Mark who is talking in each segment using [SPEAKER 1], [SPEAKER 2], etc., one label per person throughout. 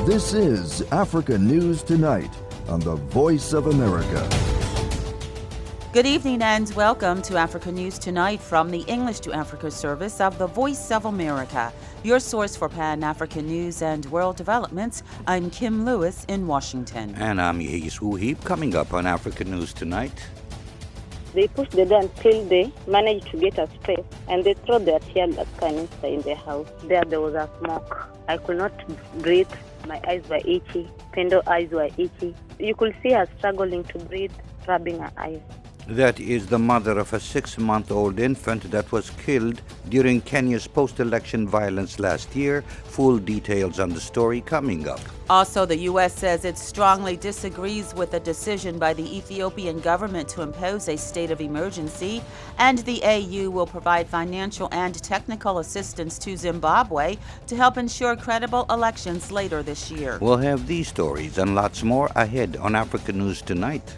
[SPEAKER 1] This is Africa News Tonight on the Voice of America.
[SPEAKER 2] Good evening and welcome to Africa News Tonight from the English to Africa service of the Voice of America, your source for Pan-African news and world developments. I'm Kim Lewis in Washington.
[SPEAKER 3] And I'm Yehis Wuhib. Coming up on Africa News Tonight.
[SPEAKER 4] They pushed the door until they managed to get a space, and they threw their tear gas canister in the house. There was a smoke. I could not breathe. My eyes were itchy. Pendo's eyes were itchy. You could see her struggling to breathe, rubbing her eyes.
[SPEAKER 3] That is the mother of a 6-month-old infant that was killed during Kenya's post-election violence last year. Full details on the story coming up.
[SPEAKER 2] Also, the U.S. says it strongly disagrees with the decision by the Ethiopian government to impose a state of emergency, and the AU will provide financial and technical assistance to Zimbabwe to help ensure credible elections later this year.
[SPEAKER 3] We'll have these stories and lots more ahead on Africa News Tonight.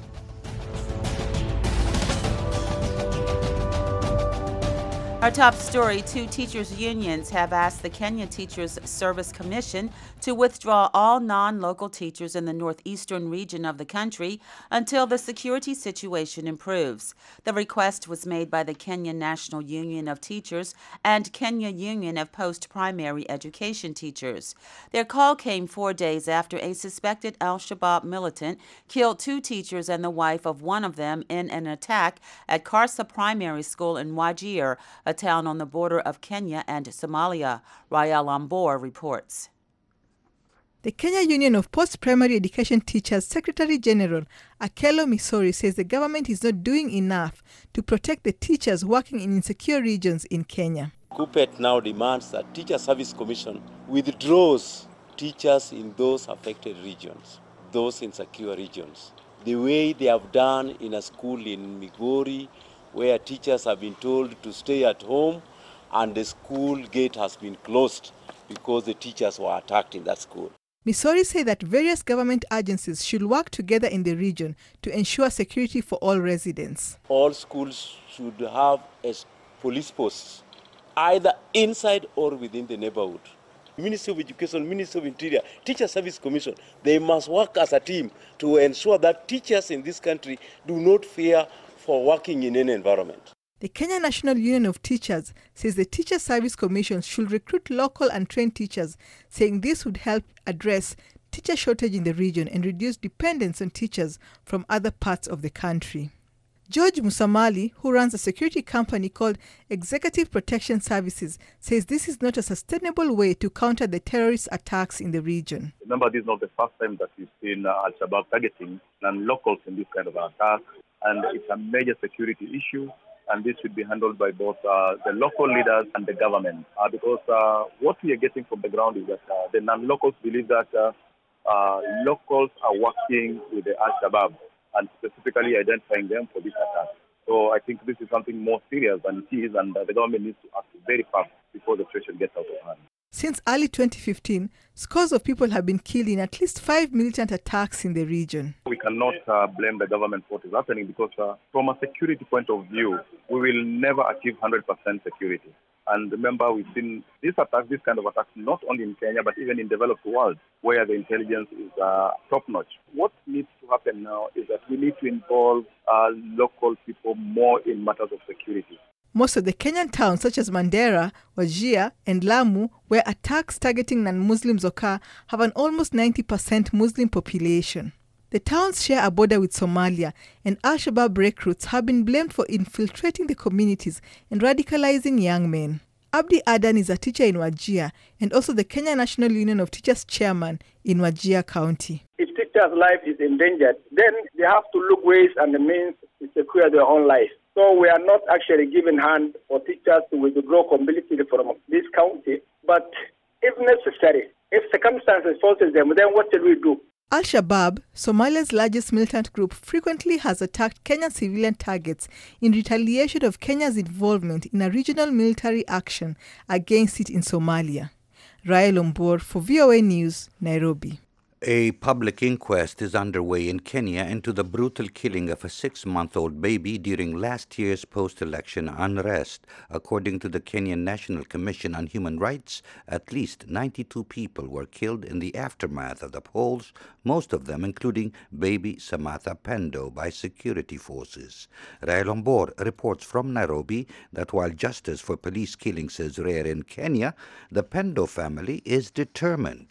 [SPEAKER 2] Our top story, 2 teachers' unions have asked the Kenya Teachers Service Commission to withdraw all non-local teachers in the northeastern region of the country until the security situation improves. The request was made by the Kenya National Union of Teachers and Kenya Union of Post-Primary Education Teachers. Their call came 4 days after a suspected Al-Shabaab militant killed 2 teachers and the wife of one of them in an attack at Karsa Primary School in Wajir, a town on the border of Kenya and Somalia. Rael Ambor reports.
[SPEAKER 5] The Kenya Union of Post-Primary Education Teachers Secretary General Akelo Misori says the government is not doing enough to protect the teachers working in insecure regions in Kenya.
[SPEAKER 6] KUPPET now demands that Teacher Service Commission withdraws teachers in those affected regions, those insecure regions, the way they have done in a school in Migori, where teachers have been told to stay at home and the school gate has been closed because the teachers were attacked in that school.
[SPEAKER 5] Misori said that various government agencies should work together in the region to ensure security for all residents.
[SPEAKER 6] All schools should have a police posts, either inside or within the neighborhood. Ministry of Education, Ministry of Interior, Teacher Service Commission, they must work as a team to ensure that teachers in this country do not fear for working in any environment.
[SPEAKER 5] The Kenya National Union of Teachers says the Teacher Service Commission should recruit local and trained teachers, saying this would help address teacher shortage in the region and reduce dependence on teachers from other parts of the country. George Musamali, who runs a security company called Executive Protection Services, says this is not a sustainable way to counter the terrorist attacks in the region.
[SPEAKER 7] Remember, this is not the first time that we've seen Al-Shabaab targeting non-locals in this kind of attack, and it's a major security issue, and this should be handled by both the local leaders and the government, because what we are getting from the ground is that the non-locals believe that locals are working with the Al-Shabaab and specifically identifying them for this attack. So I think this is something more serious than it is, and the government needs to act very fast before the situation gets out of hand.
[SPEAKER 5] Since early 2015, scores of people have been killed in at least 5 militant attacks in the region.
[SPEAKER 7] We cannot blame the government for what is happening because from a security point of view, we will never achieve 100% security. And remember, we've seen this kind of attacks, not only in Kenya, but even in developed world, where the intelligence is top-notch. What needs to happen now is that we need to involve local people more in matters of security.
[SPEAKER 5] Most of the Kenyan towns, such as Mandera, Wajir, and Lamu, where attacks targeting non-Muslims occur, have an almost 90% Muslim population. The towns share a border with Somalia, and Al-Shabaab recruits have been blamed for infiltrating the communities and radicalizing young men. Abdi Adan is a teacher in Wajir and also the Kenya National Union of Teachers chairman in Wajir County.
[SPEAKER 8] If teachers' life is endangered, then they have to look ways and the means to secure their own life. So we are not actually giving hand for teachers to withdraw completely from this county, but if necessary, if circumstances forces them, then what shall we do?
[SPEAKER 5] Al-Shabaab, Somalia's largest militant group, frequently has attacked Kenyan civilian targets in retaliation of Kenya's involvement in a regional military action against it in Somalia. Rael Ombor for VOA News, Nairobi.
[SPEAKER 3] A public inquest is underway in Kenya into the brutal killing of a 6-month-old baby during last year's post-election unrest. According to the Kenyan National Commission on Human Rights, at least 92 people were killed in the aftermath of the polls, most of them including baby Samantha Pendo, by security forces. Rael Ombor reports from Nairobi that while justice for police killings is rare in Kenya, the Pendo family is determined.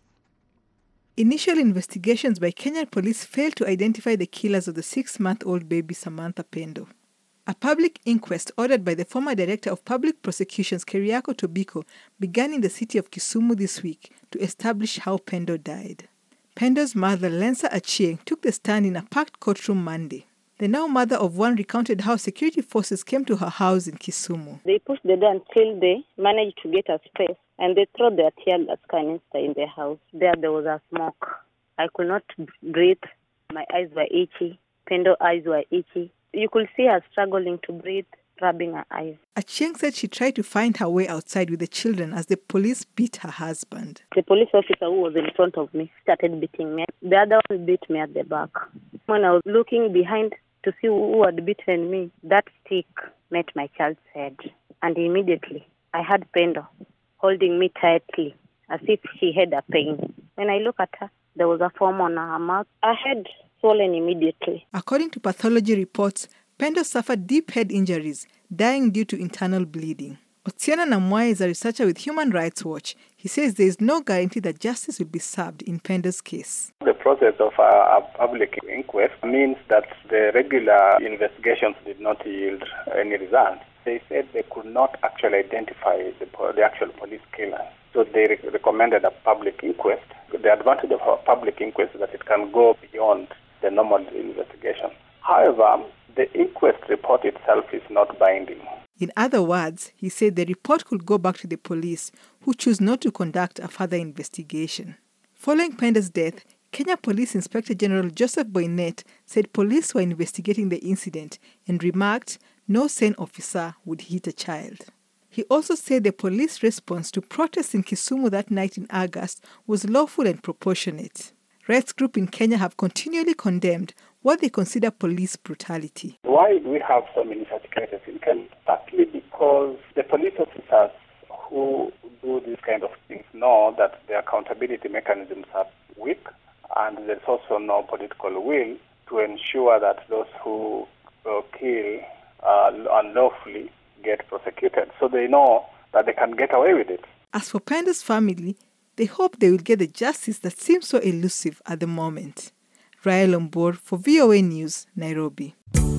[SPEAKER 5] Initial investigations by Kenyan police failed to identify the killers of the 6-month-old baby Samantha Pendo. A public inquest ordered by the former Director of Public Prosecutions, Keriako Tobiko, began in the city of Kisumu this week to establish how Pendo died. Pendo's mother, Lensa Achieng, took the stand in a packed courtroom Monday. The now mother of one recounted how security forces came to her house in Kisumu.
[SPEAKER 4] They pushed the door until they managed to get a space, and they threw their tear gas canister in the house. There was a smoke. I could not breathe. My eyes were itchy. Pendo's eyes were itchy. You could see her struggling to breathe, rubbing her eyes.
[SPEAKER 5] Achieng said she tried to find her way outside with the children as the police beat her husband.
[SPEAKER 4] The police officer who was in front of me started beating me. The other one beat me at the back. When I was looking behind to see who had beaten me, that stick met my child's head. And immediately, I had Pendo holding me tightly, as if she had a pain. When I look at her, there was a foam on her mouth. Her head swollen immediately.
[SPEAKER 5] According to pathology reports, Pendo suffered deep head injuries, dying due to internal bleeding. Otiana Namwai is a researcher with Human Rights Watch. He says there is no guarantee that justice will be served in Pendo's case.
[SPEAKER 8] The process of a public inquest means that the regular investigations did not yield any results. They said they could not actually identify the actual police killer. So they recommended a public inquest. The advantage of a public inquest is that it can go beyond the normal investigation. However, the inquest report itself is not binding.
[SPEAKER 5] In other words, he said the report could go back to the police, who choose not to conduct a further investigation. Following Pendo's death, Kenya Police Inspector General Joseph Boynet said police were investigating the incident and remarked no sane officer would hit a child. He also said the police response to protests in Kisumu that night in August was lawful and proportionate. Rights groups in Kenya have continually condemned what they consider police brutality.
[SPEAKER 8] Why do we have so many such cases in Kenya? Partly because the police officers who do these kind of things know that the accountability mechanisms are weak, and there's also no political will to ensure that those who kill unlawfully get prosecuted. So they know that they can get away with it.
[SPEAKER 5] As for Pendo's family, they hope they will get the justice that seems so elusive at the moment. Rael Ombor for VOA News, Nairobi.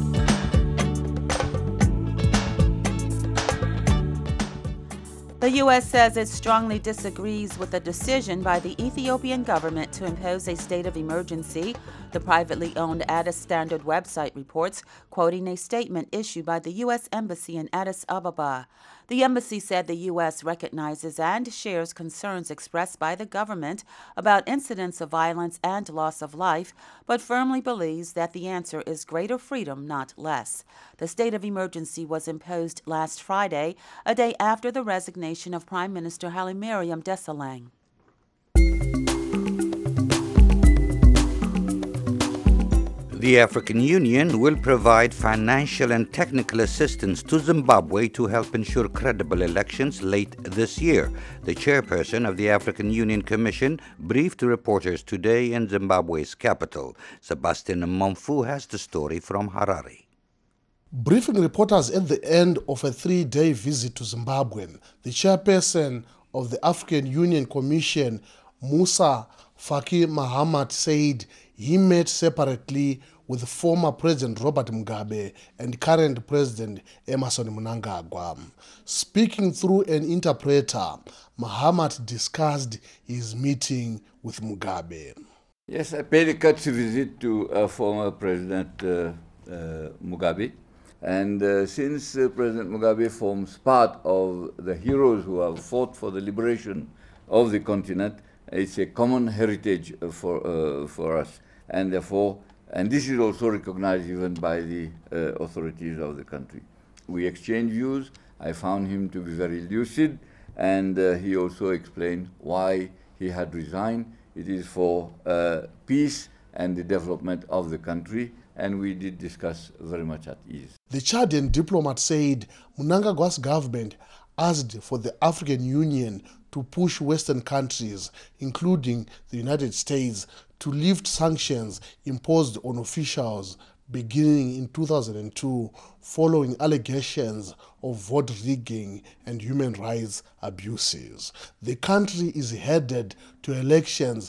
[SPEAKER 2] The U.S. says it strongly disagrees with the decision by the Ethiopian government to impose a state of emergency. The privately owned Addis Standard website reports, quoting a statement issued by the U.S. Embassy in Addis Ababa. The embassy said the U.S. recognizes and shares concerns expressed by the government about incidents of violence and loss of life, but firmly believes that the answer is greater freedom, not less. The state of emergency was imposed last Friday, a day after the resignation of Prime Minister Hailemariam Desalegn.
[SPEAKER 3] The African Union will provide financial and technical assistance to Zimbabwe to help ensure credible elections late this year. The chairperson of the African Union Commission briefed reporters today in Zimbabwe's capital. Sebastian Momfu has the story from Harare.
[SPEAKER 9] Briefing reporters at the end of a 3-day visit to Zimbabwe, the chairperson of the African Union Commission, Musa Faki Mahamat, said he met separately with former President Robert Mugabe and current President Emmerson Mnangagwa. Speaking through an interpreter, Mahamat discussed his meeting with Mugabe.
[SPEAKER 10] Yes, I paid a courtesy visit to former President Mugabe. And since President Mugabe forms part of the heroes who have fought for the liberation of the continent, it's a common heritage for us. And therefore, and this is also recognized even by the authorities of the country. We exchanged views. I found him to be very lucid, and he also explained why he had resigned It is for peace and the development of the country, and we did discuss very much at ease.
[SPEAKER 9] The Chadian diplomat said Mnangagwa's government asked for the African Union to push Western countries, including the United States, to lift sanctions imposed on officials beginning in 2002 following allegations of vote rigging and human rights abuses. The country is headed to elections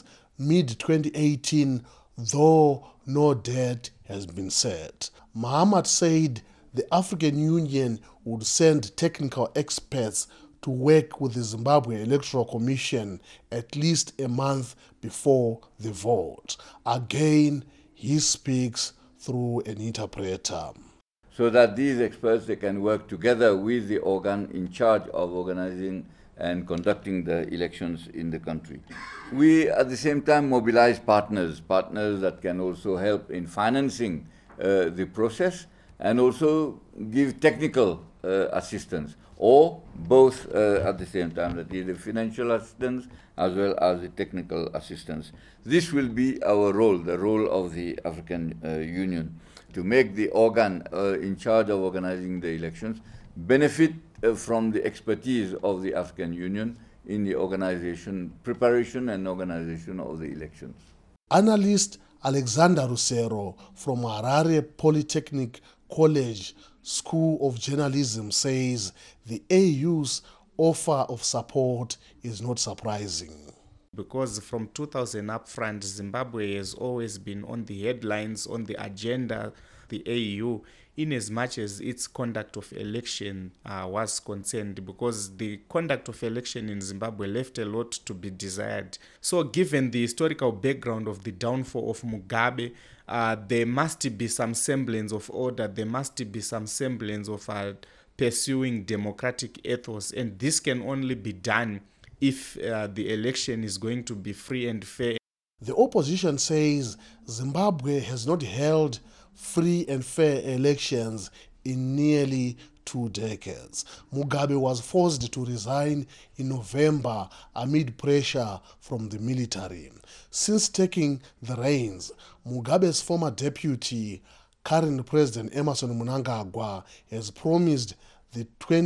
[SPEAKER 9] mid-2018, though no date has been set. Mahamat said the African Union would send technical experts to work with the Zimbabwe Electoral Commission at least a month before the vote. Again, he speaks through an interpreter.
[SPEAKER 10] So that these experts, they can work together with the organ in charge of organizing and conducting the elections in the country. We, at the same time, mobilize partners that can also help in financing the process and also give technical assistance, or both at the same time, that is the financial assistance as well as the technical assistance. This will be our role, the role of the African Union, to make the organ in charge of organizing the elections benefit from the expertise of the African Union in the organization, preparation and organization of the elections.
[SPEAKER 9] Analyst Alexander Rusero from Harare Polytechnic College School of Journalism says the AU's offer of support is not surprising.
[SPEAKER 11] Because from 2000 up front, Zimbabwe has always been on the headlines, on the agenda, the AU, in as much as its conduct of election was concerned, because the conduct of election in Zimbabwe left a lot to be desired. So given the historical background of the downfall of Mugabe, there must be some semblance of order, there must be some semblance of pursuing democratic ethos, and this can only be done if the election is going to be free and fair.
[SPEAKER 9] The opposition says Zimbabwe has not held free and fair elections in nearly 2 decades. Mugabe was forced to resign in November amid pressure from the military. Since taking the reins, Mugabe's former deputy, current President Emmerson Mnangagwa, has promised the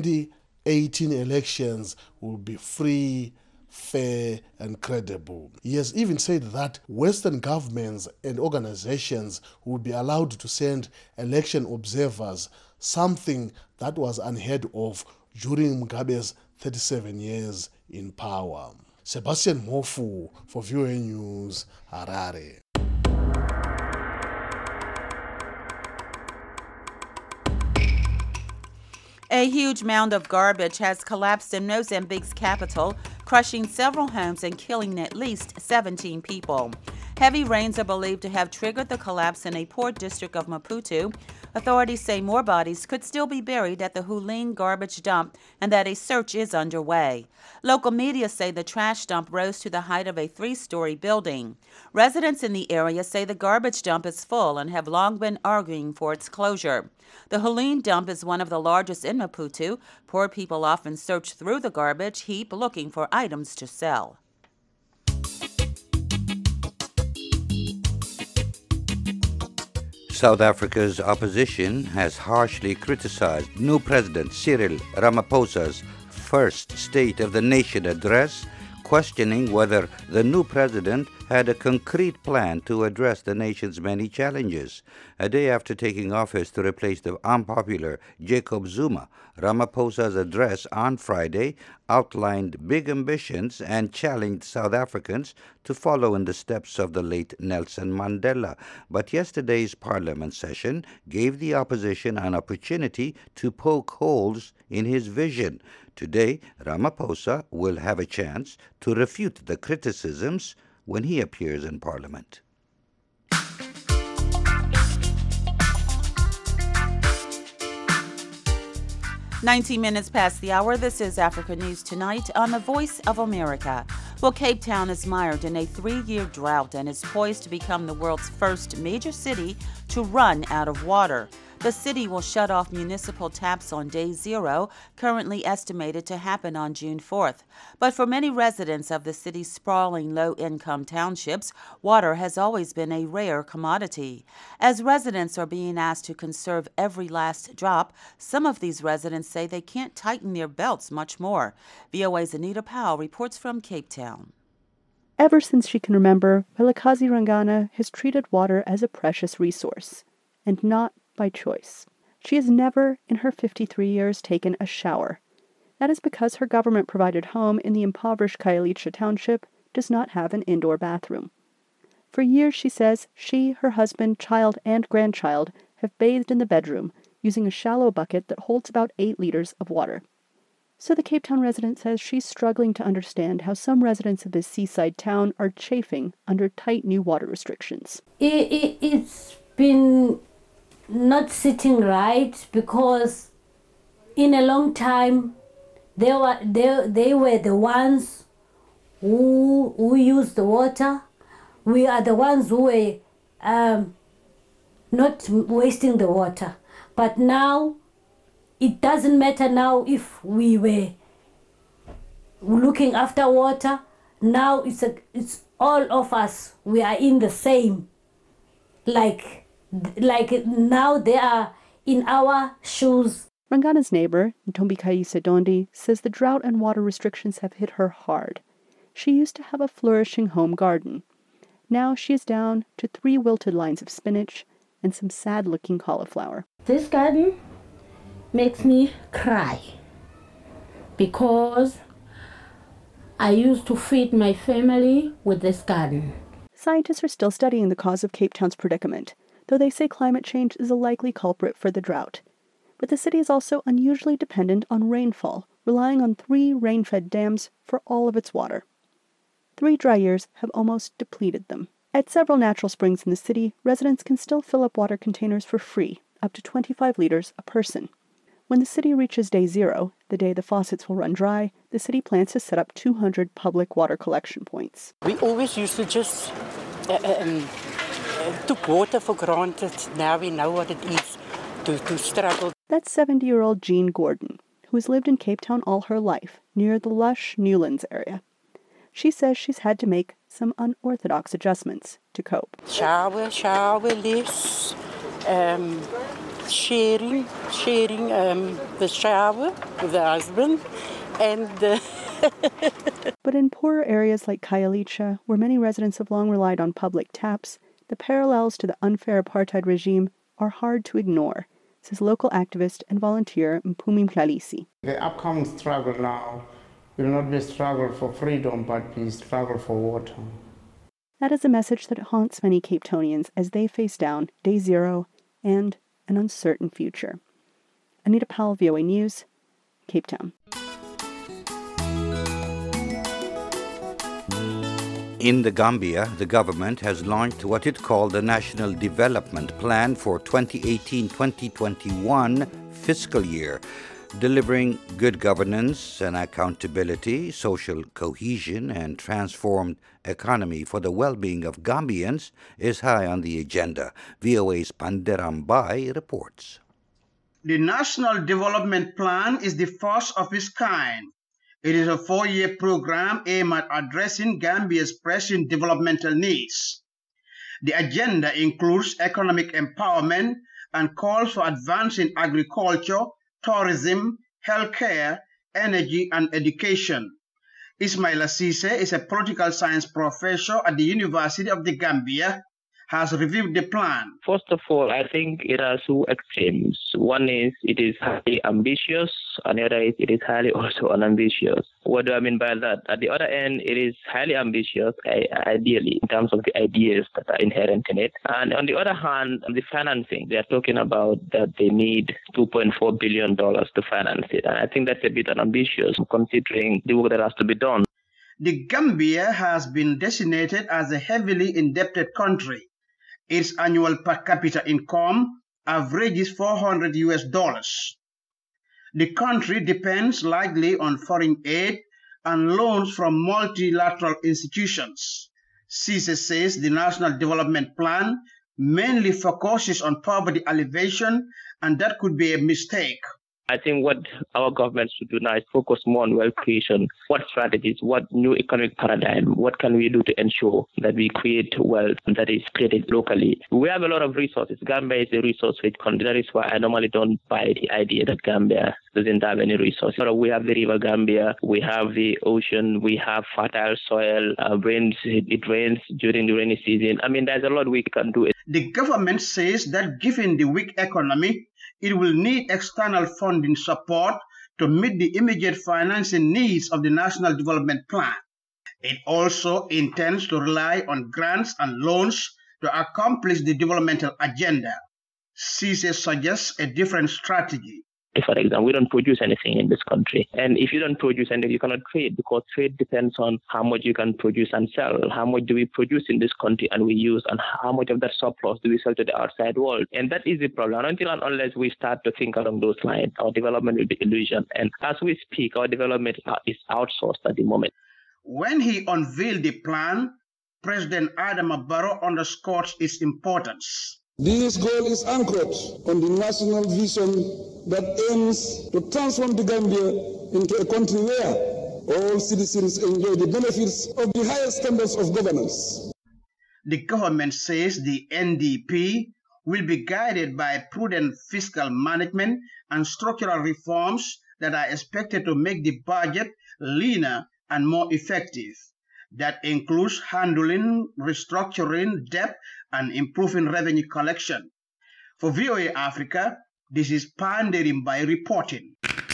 [SPEAKER 9] 2018 elections will be free, fair and credible. He has even said that Western governments and organizations will be allowed to send election observers, something that was unheard of during Mugabe's 37 years in power. Sebastian Mofu for VOA News, Harare.
[SPEAKER 2] A huge mound of garbage has collapsed in Mozambique's capital, crushing several homes and killing at least 17 people. Heavy rains are believed to have triggered the collapse in a poor district of Maputo. Authorities say more bodies could still be buried at the Hulin garbage dump and that a search is underway. Local media say the trash dump rose to the height of a 3-story building. Residents in the area say the garbage dump is full and have long been arguing for its closure. The Hulin dump is one of the largest in Maputo. Poor people often search through the garbage heap looking for items to sell.
[SPEAKER 3] South Africa's opposition has harshly criticized new President Cyril Ramaphosa's first State of the Nation address, questioning whether the new president had a concrete plan to address the nation's many challenges. A day after taking office to replace the unpopular Jacob Zuma, Ramaphosa's address on Friday outlined big ambitions and challenged South Africans to follow in the steps of the late Nelson Mandela. But yesterday's parliament session gave the opposition an opportunity to poke holes in his vision. Today, Ramaphosa will have a chance to refute the criticisms when he appears in Parliament.
[SPEAKER 2] 19 minutes past the hour. This is Africa News Tonight on the Voice of America. Well, Cape Town is mired in a 3-year drought and is poised to become the world's first major city to run out of water. The city will shut off municipal taps on day 0, currently estimated to happen on June 4th. But for many residents of the city's sprawling low-income townships, water has always been a rare commodity. As residents are being asked to conserve every last drop, some of these residents say they can't tighten their belts much more. VOA's Anita Powell reports from Cape Town.
[SPEAKER 12] Ever since she can remember, Velakazi Rangana has treated water as a precious resource, and not by choice. She has never, in her 53 years, taken a shower. That is because her government-provided home in the impoverished Khayelitsha township does not have an indoor bathroom. For years, she says, she, her husband, child, and grandchild have bathed in the bedroom using a shallow bucket that holds about 8 liters of water. So the Cape Town resident says she's struggling to understand how some residents of this seaside town are chafing under tight new water restrictions.
[SPEAKER 13] It's been not sitting right because in a long time they were the ones who used the water. We are the ones who were not wasting the water. But now it doesn't matter now if we were looking after water. Now it's all of us. We are in the same. Like now they are in our shoes.
[SPEAKER 12] Rangana's neighbor, Ntombikaise Dondi, says the drought and water restrictions have hit her hard. She used to have a flourishing home garden. Now she is down to 3 wilted lines of spinach and some sad-looking cauliflower.
[SPEAKER 13] This garden makes me cry because I used to feed my family with this garden.
[SPEAKER 12] Scientists are still studying the cause of Cape Town's predicament, though they say climate change is a likely culprit for the drought. But the city is also unusually dependent on rainfall, relying on 3 rain-fed dams for all of its water. 3 dry years have almost depleted them. At several natural springs in the city, residents can still fill up water containers for free, up to 25 liters a person. When the city reaches day 0, the day the faucets will run dry, the city plans to set up 200 public water collection points.
[SPEAKER 14] We always used to just took water for granted. Now we know what it is to struggle.
[SPEAKER 12] That's 70-year-old Jean Gordon, who has lived in Cape Town all her life, near the lush Newlands area. She says she's had to make some unorthodox adjustments to cope.
[SPEAKER 14] Shower less, sharing the shower with the husband, and
[SPEAKER 12] But in poorer areas like Khayelitsha, where many residents have long relied on public taps, the parallels to the unfair apartheid regime are hard to ignore, says local activist and volunteer Mpumi Mhlalisi.
[SPEAKER 15] The upcoming struggle now will not be a struggle for freedom, but be a struggle for water.
[SPEAKER 12] That is a message that haunts many Cape Townians as they face down day 0 and an uncertain future. Anita Powell, VOA News, Cape Town.
[SPEAKER 3] In the Gambia, the government has launched what it called the National Development Plan for 2018-2021 fiscal year, delivering good governance and accountability, social cohesion, and transformed economy for the well-being of Gambians is high on the agenda. VOA's Panderam Bai reports.
[SPEAKER 16] The National Development Plan is the first of its kind. It is a 4-year program aimed at addressing Gambia's pressing developmental needs. The agenda includes economic empowerment and calls for advancing agriculture, tourism, healthcare, energy, and education. Ismail Assise is a political science professor at the University of the Gambia, has reviewed the plan.
[SPEAKER 17] First of all, I think it has 2 extremes. One is it is highly ambitious, and the other is it is highly also unambitious. What do I mean by that? At the other end, it is highly ambitious, ideally, in terms of the ideas that are inherent in it. And on the other hand, the financing, they are talking about that they need $2.4 billion to finance it. And I think that's a bit unambitious, considering the work that has to be done.
[SPEAKER 16] The Gambia has been designated as a heavily indebted country. Its annual per capita income averages $400. The country depends largely on foreign aid and loans from multilateral institutions. CISA says the National Development Plan mainly focuses on poverty alleviation, and that could be a mistake.
[SPEAKER 17] I think what our government should do now is focus more on wealth creation. What strategies, what new economic paradigm, what can we do to ensure that we create wealth that is created locally? We have a lot of resources. Gambia is a resource-rich country. That is why I normally don't buy the idea that Gambia doesn't have any resources. We have the river Gambia, we have the ocean, we have fertile soil, it rains during the rainy season. I mean, there's a lot we can do.
[SPEAKER 16] The government says that given the weak economy, it will need external funding support to meet the immediate financing needs of the National Development Plan. It also intends to rely on grants and loans to accomplish the developmental agenda. CISE suggests a different strategy.
[SPEAKER 17] For example, we don't produce anything in this country. And if you don't produce anything, you cannot trade, because trade depends on how much you can produce and sell. How much do we produce in this country and we use, and how much of that surplus do we sell to the outside world? And that is the problem. Until and unless we start to think along those lines, our development will be illusion. And as we speak, our development is outsourced at the moment.
[SPEAKER 16] When he unveiled the plan, President Adama Barrow underscored its importance.
[SPEAKER 18] This goal is anchored on the national vision that aims to transform the Gambia into a country where all citizens enjoy the benefits of the highest standards of governance.
[SPEAKER 16] The government says the NDP will be guided by prudent fiscal management and structural reforms that are expected to make the budget leaner and more effective. That includes handling, restructuring debt, and improving revenue collection. For VOA Africa, this is Pandering by reporting.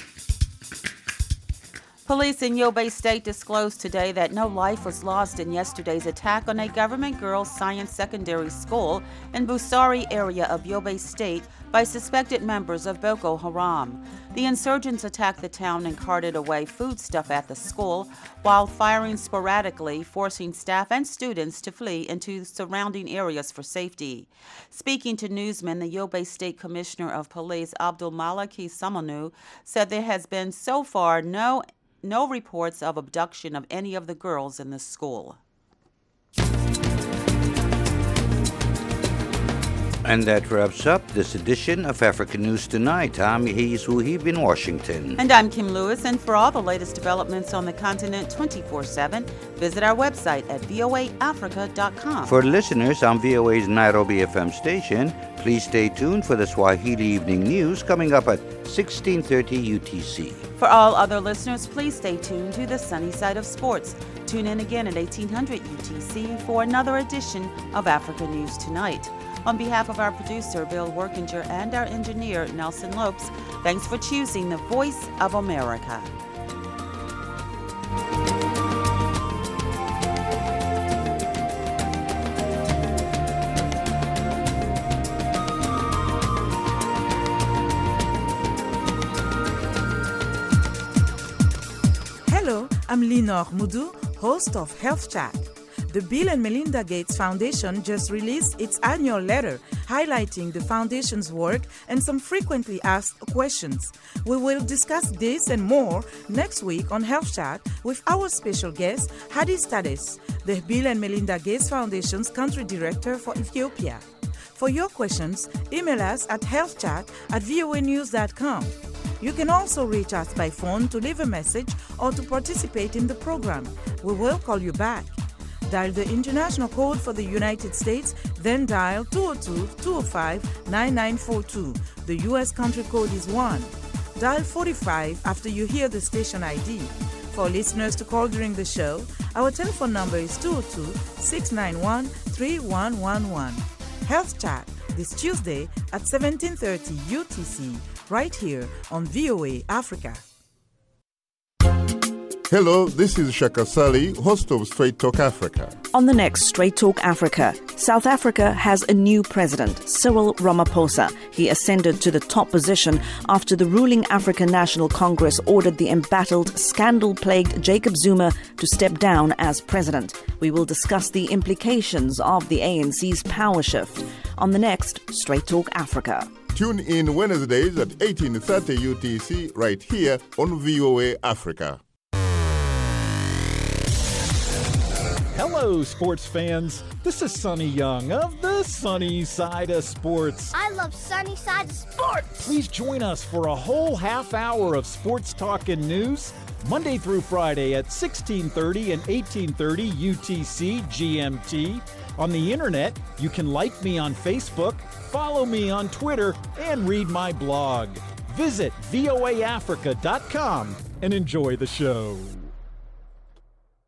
[SPEAKER 2] Police in Yobe State disclosed today that no life was lost in yesterday's attack on a government girls' science secondary school in Busari area of Yobe State by suspected members of Boko Haram. The insurgents attacked the town and carted away foodstuff at the school while firing sporadically, forcing staff and students to flee into surrounding areas for safety. Speaking to newsmen, the Yobe State Commissioner of Police, Abdul Malaki Samanu, said there has been so far no reports of abduction of any of the girls in the school.
[SPEAKER 3] And that wraps up this edition of African News Tonight. I'm Hayes Wuhib in Washington.
[SPEAKER 2] And I'm Kim Lewis. And for all the latest developments on the continent 24/7, visit our website at voaafrica.com.
[SPEAKER 3] For listeners on VOA's Nairobi FM station, please stay tuned for the Swahili Evening News coming up at 16:30 UTC.
[SPEAKER 2] For all other listeners, please stay tuned to the sunny side of sports. Tune in again at 1800 UTC for another edition of Africa News Tonight. On behalf of our producer, Bill Workinger, and our engineer, Nelson Lopes, thanks for choosing the Voice of America.
[SPEAKER 19] Hello, I'm Lenore Mudu, host of Health Chat. The Bill and Melinda Gates Foundation just released its annual letter highlighting the foundation's work and some frequently asked questions. We will discuss this and more next week on Health Chat with our special guest, Hadi Stades, the Bill and Melinda Gates Foundation's country director for Ethiopia. For your questions, email us at healthchat@voanews.com. You can also reach us by phone to leave a message or to participate in the program. We will call you back. Dial the international code for the United States, then dial 202-205-9942. The U.S. country code is 1. Dial 45 after you hear the station ID. For listeners to call during the show, our telephone number is 202-691-3111. Health Chat, this Tuesday at 17:30 UTC, right here on VOA Africa.
[SPEAKER 20] Hello, this is Shaka Sali, host of Straight Talk Africa.
[SPEAKER 21] On the next Straight Talk Africa, South Africa has a new president, Cyril Ramaphosa. He ascended to the top position after the ruling African National Congress ordered the embattled, scandal-plagued Jacob Zuma to step down as president. We will discuss the implications of the ANC's power shift on the next Straight Talk Africa.
[SPEAKER 20] Tune in Wednesdays at 18:30 UTC right here on VOA Africa.
[SPEAKER 1] Hello, sports fans. This is Sonny Young of the Sunny Side of Sports.
[SPEAKER 22] I love Sunny Side of Sports.
[SPEAKER 1] Please join us for a whole half hour of sports talk and news, Monday through Friday at 1630 and 1830 UTC GMT. On the internet, you can like me on Facebook, follow me on Twitter, and read my blog. Visit voaafrica.com and enjoy the show.